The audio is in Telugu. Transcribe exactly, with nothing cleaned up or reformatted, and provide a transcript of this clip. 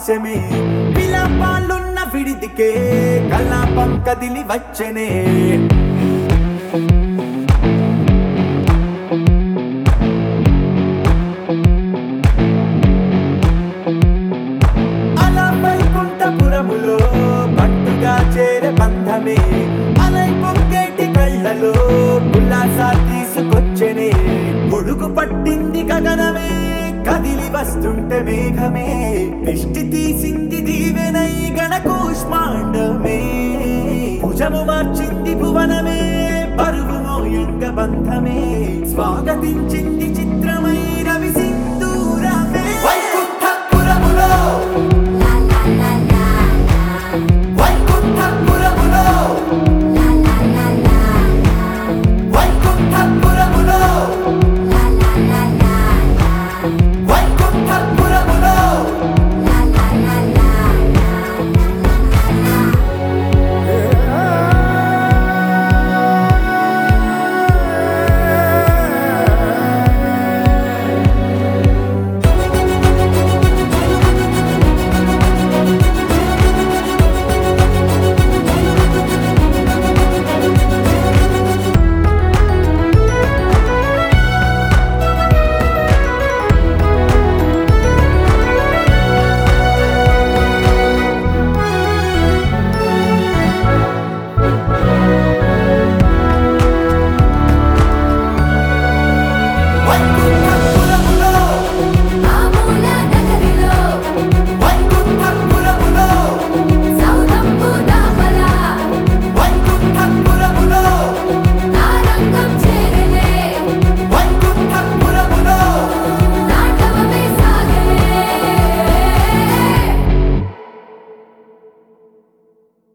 హాస్యమే విలాపాలున్న విడిదికే కలాపం కదిలి వచ్చనే అలా వైకుంఠపురములో పట్టుగా చేరే బంధమే అలై పొంగేటి కళ్ళలో ఉల్లాసా తీసుకొచ్చనే గొడుగు పట్టింది గగనమే కదిలి వస్తుంటే మేఘమే దృష్టి తీసింది దీవెనై గణకూష్మాండమే భుజము మార్చింది భువనమే బరువు మోయంగ బంధమే స్వాగతించింది చిత్రమై రవిసింహ